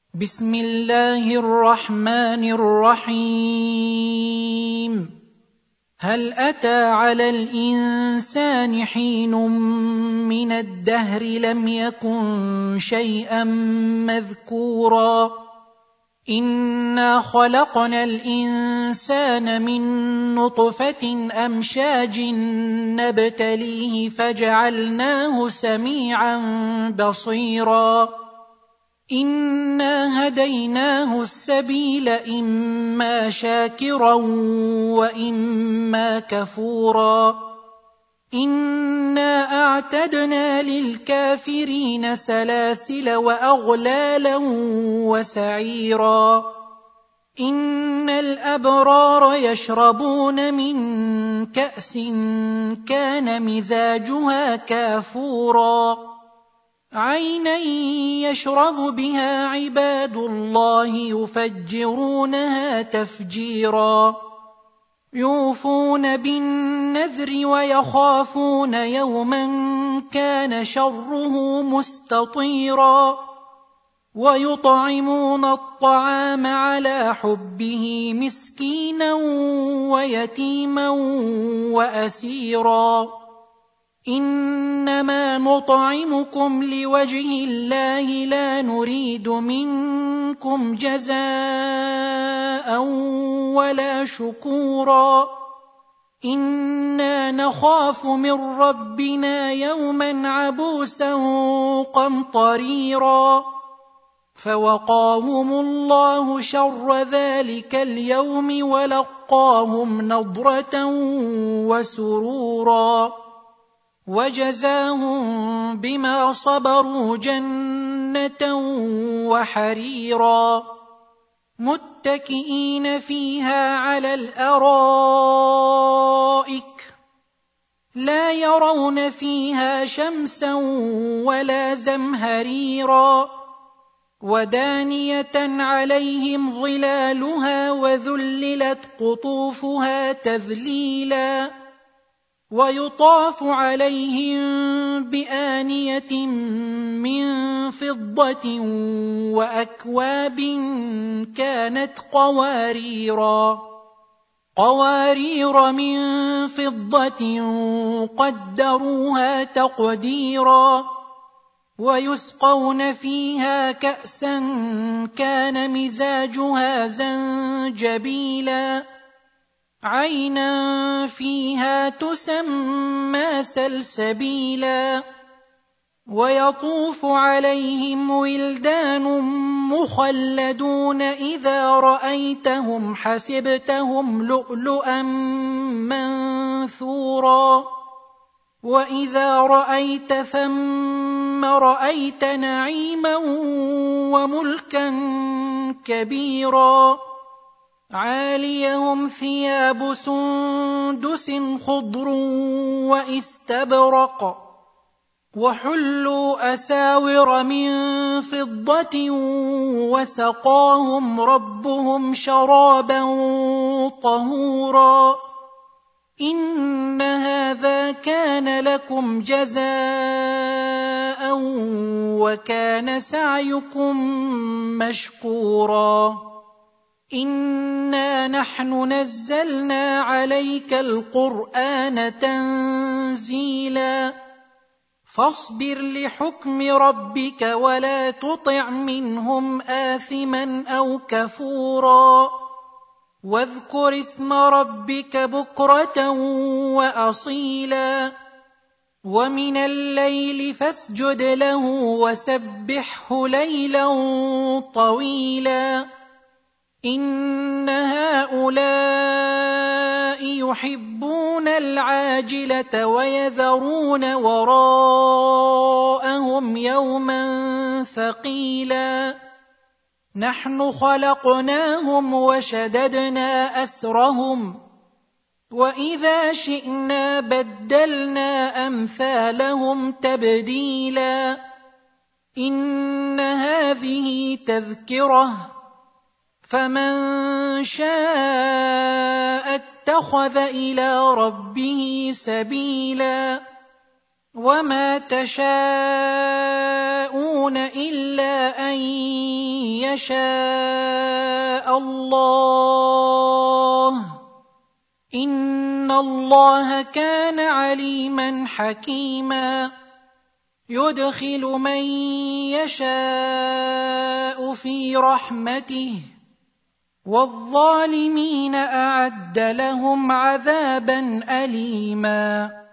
بسم الله الرحمن الرحيم. هل أتى على الإنسان حين من الدهر لم يكن شيئا مذكورا إنا خلقنا الإنسان من نطفة أمشاج نبتليه فجعلناه سميعا بصيرا إنا هديناه السبيل إما شاكرا وإما كفورا إنا أعتدنا للكافرين سلاسل وأغلالا وسعيرا إن الأبرار يشربون من كأس كان مزاجها كافورا عينا يشرب بها عباد الله يفجرونها تفجيرا يوفون بالنذر ويخافون يوما كان شره مستطيرا ويطعمون الطعام على حبه مسكينا ويتيما وأسيرا إنما نطعمكم لوجه الله لا نريد منكم جزاء ولا شكورا إنا نخاف من ربنا يوما عبوسا قمطريرا فوقاهم الله شر ذلك اليوم ولقاهم نضرة وسرورا وجزاهم بما صبروا جنة وحريرا متكئين فيها على الأرائك لا يرون فيها شمسا ولا زمهريرا ودانية عليهم ظلالها وذللت قطوفها تذليلا ويطاف عليهم بآنية من فضة وأكواب كانت قوارير من فضة قدروها تقديرا ويسقون فيها كأسا كان مزاجها زنجبيلا عينا فيها تسمى سلسبيلا ويطوف عليهم ولدان مخلدون إذا رأيتهم حسبتهم لؤلؤا منثورا وإذا رأيت ثم رأيت نعيما وملكا كبيرا عاليهم ثياب سندس خضر واستبرق وحلوا أساور من فضة وسقاهم ربهم شرابا طهورا إن هذا كان لكم جزاء وكان سعيكم مشكورا إنا نحن نزلنا عليك القرآن تنزيلا فاصبر لحكم ربك ولا تطع منهم آثما أو كفورا واذكر اسم ربك بكرة وأصيلا ومن الليل فاسجد له وسبحه ليلا طويلا إن هؤلاء يحبون العاجلة ويذرون وراءهم يوما ثقيلا نحن خلقناهم وشددنا أسرهم وإذا شئنا بدلنا أمثالهم تبديلا إن هذه تذكرة فمن شاء اتخذ إلى ربه سبيلا وما تشاءون إلا أن يشاء الله إن الله كان عليما حكيما يدخل من يشاء في رحمته والظالمين أعد لهم عذابا أليما